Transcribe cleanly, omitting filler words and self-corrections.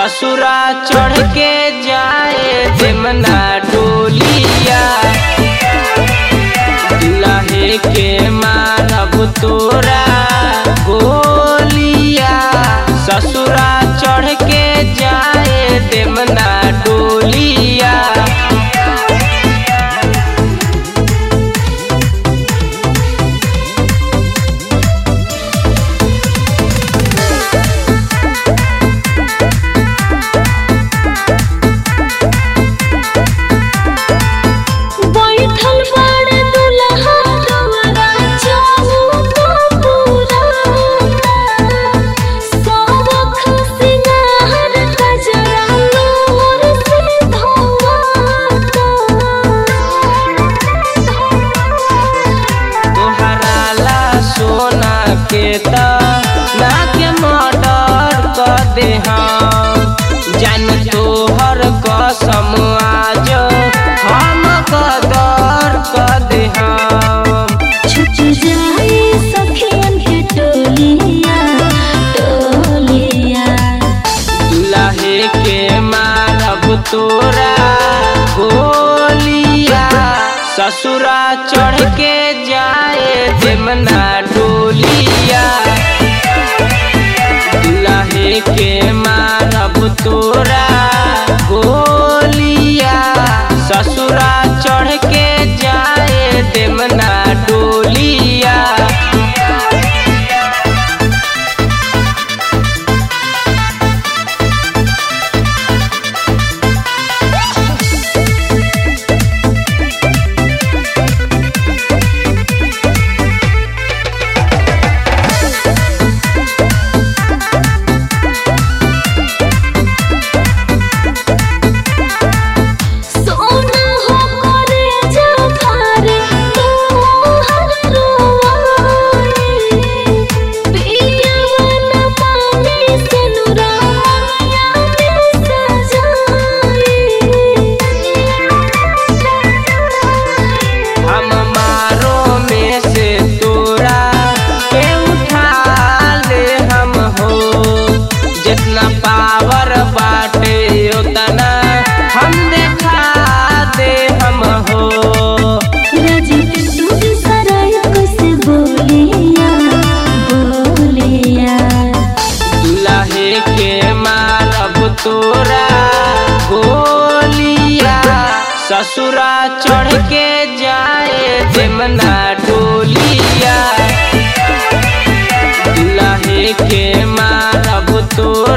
ससुरा चढ़ के जाए देमना डोलिया, दुल्हे के मारब तोरा गोलिया। ससुरा चढ़ के जाए देमना डोलिया। जान तोहर कसम आज हम कदर कर दे। छुट जाए सखियन के टोलिया टोलिया, दुल्हे के मारब तोरा गोलिया। ससुरा चढ़ के जाए देमना डोलिया, दुल्हे के मारब तोरा गोलिया। ससुरा चढ़ के जाए देमना डोलिया। जितना पावर बाटे उतना हम देखा दे हम हो। दुल्हे के मारब तोरा गोलिया। ससुरा चढ़ के जाए देमना डोलिया, दुल्हे के मारब तोरा